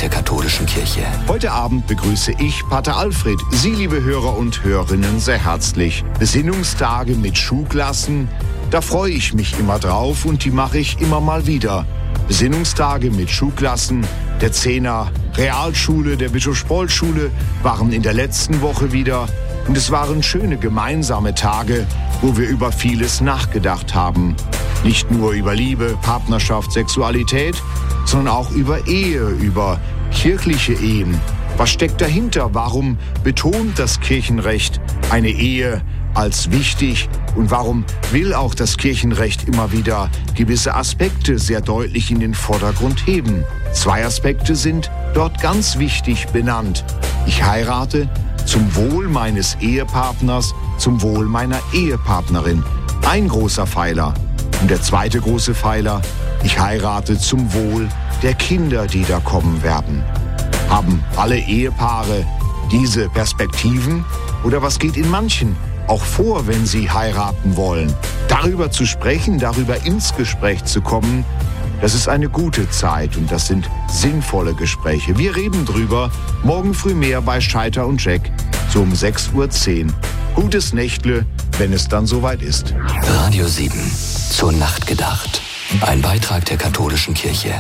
der katholischen Kirche. Heute Abend begrüße ich Pater Alfred, Sie, liebe Hörer und Hörerinnen, sehr herzlich. Besinnungstage mit Schulklassen, da freue ich mich immer drauf und die mache ich immer mal wieder. Besinnungstage mit Schulklassen der 10er Realschule, der Bischofspoll-Schule waren in der letzten Woche wieder. Und es waren schöne gemeinsame Tage, wo wir über vieles nachgedacht haben. Nicht nur über Liebe, Partnerschaft, Sexualität, sondern auch über Ehe, über kirchliche Ehen. Was steckt dahinter? Warum betont das Kirchenrecht eine Ehe als wichtig? Und warum will auch das Kirchenrecht immer wieder gewisse Aspekte sehr deutlich in den Vordergrund heben? 2 Aspekte sind dort ganz wichtig benannt. Ich heirate zum Wohl meines Ehepartners, zum Wohl meiner Ehepartnerin. Ein großer Pfeiler. Und der zweite große Pfeiler, ich heirate zum Wohl der Kinder, die da kommen werden. Haben alle Ehepaare diese Perspektiven? Oder was geht in manchen auch vor, wenn sie heiraten wollen? Darüber zu sprechen, darüber ins Gespräch zu kommen, das ist eine gute Zeit und das sind sinnvolle Gespräche. Wir reden drüber, morgen früh mehr bei Scheiter und Jack, so um 6:10 Uhr. Gutes Nächtle, wenn es dann soweit ist. Radio 7, zur Nacht gedacht. Ein Beitrag der katholischen Kirche.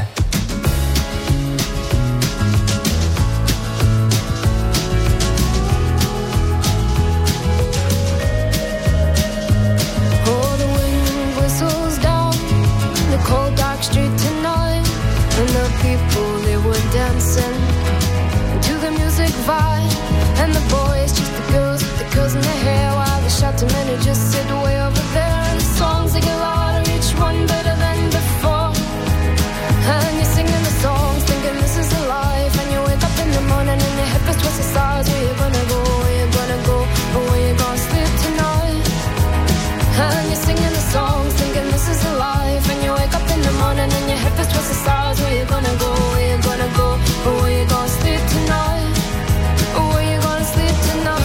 Just sit way over there and the songs they get louder, each one better than before. And you're singing the songs, thinking this is a life. And you wake up in the morning and your head feels twisted sides. Where you gonna go, where you gonna go, or where you gonna sleep tonight? And you're singing the songs, thinking this is a life. And you wake up in the morning and your head feels twisted sides. Where you gonna go, where you gonna go, or where you gonna sleep tonight? Or where you gonna sleep tonight?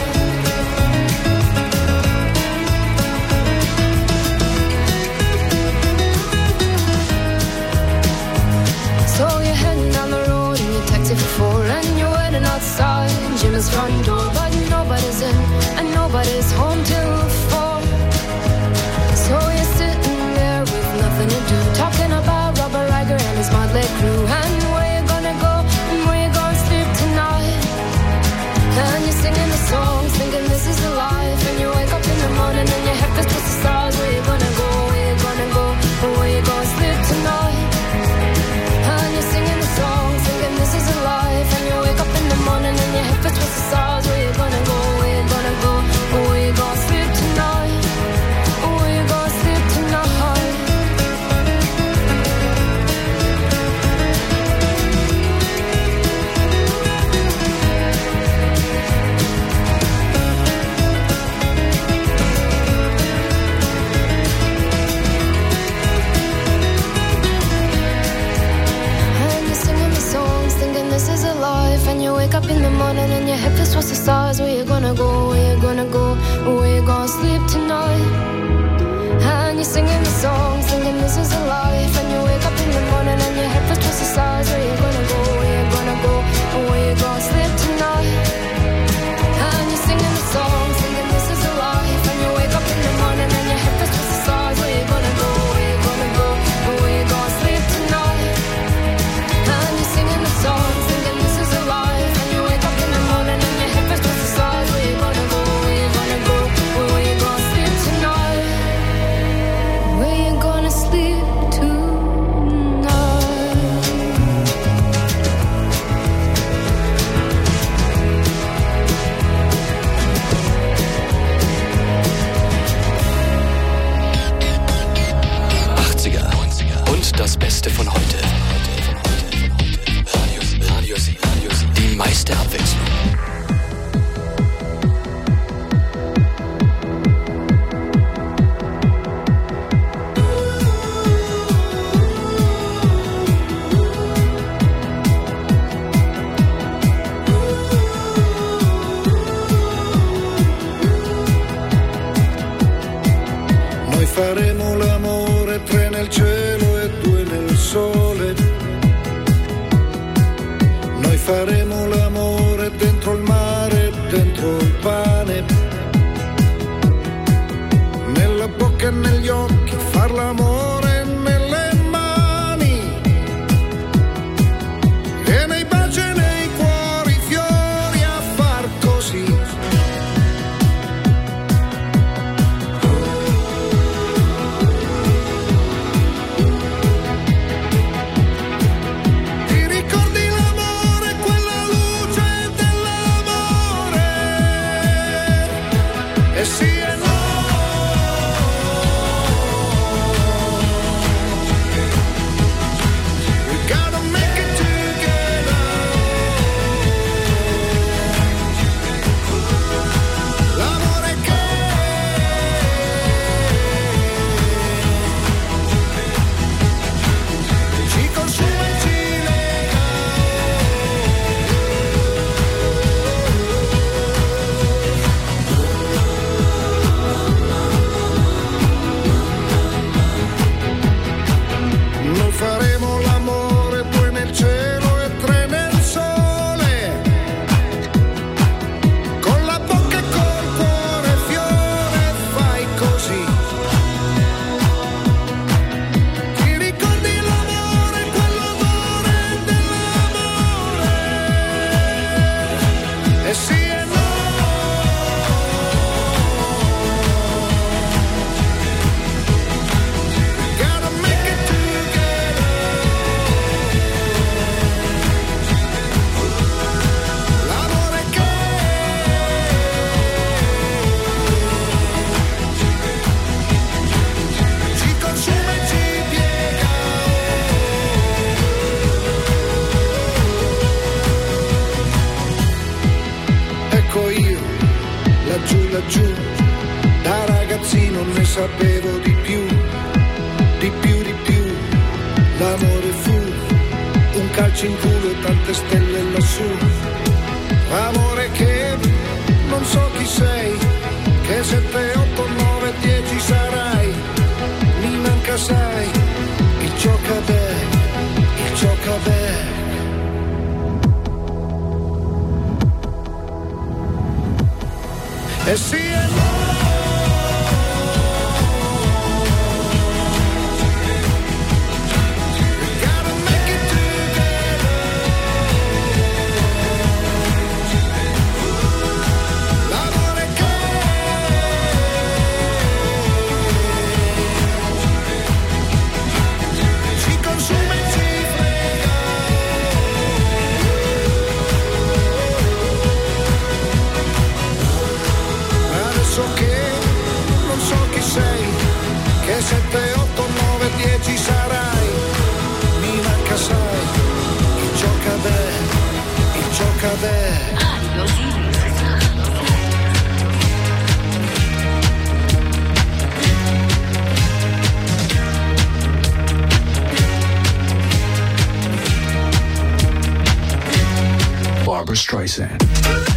Outside Jim's front door, but nobody's in and nobody's home till 4. So you're sitting there with nothing to do, talking about Robert Riger and his motley crew, and where you gonna go and where you gonna sleep tonight. And you're singing the songs, thinking this is the life. And you wake up in the morning and your head feels twisted the stars. Where you gonna go, where you gonna go, or where you gonna sleep tonight? And you're singing the songs, thinking this is a life. And you wake up in the morning and your head feels twisted the stars. Where you gonna go, where you gonna go, or where you gonna sleep tonight? Or where you gonna sleep tonight? This is a life, and you wake up in the morning and your head feels towards the stars. Where you gonna go, where you gonna go, where you gonna sleep tonight? And you're singing the song, singing this is a life. And you wake up in the morning and your head feels towards the stars. Where you gonna go, where you gonna go, where you gonna sleep tonight? And you're singing the song, singing this is a life. And you wake up in the morning and your head feels towards the stars. Where you gonna go, where you gonna go, where you gonna sleep tonight? And you're singing the song, singing this is a life. And you wake up in the morning and your head feels towards the stars. Where you gonna go, where you gonna go, where you gonna sleep tonight? Where you gonna sleep tonight? Und das Beste von heute. Radio 7. Die meiste Abwechslung. Noi faremo l'amore, 3 nel cielo e 2 nel sole. faremo l'amore dentro il mare, dentro il pane, nella bocca e negli occhi, far l'amore nelle mani, e nei baci e nei cuori fiori a far così. Laggiù, da ragazzino ne sapevo di più, di più, di più. L'amore fu un calcio in culo e tante stelle lassù. Amore che non so chi sei, che 7, 8, 9, 10 sarai. Mi manca sai, il giocabè, il giocabè. E sì e no. Non so chi sei, che 7, 8, 9, 10 sarai. Mi manca sai, il giocabè, il giocabè. Barbra Streisand.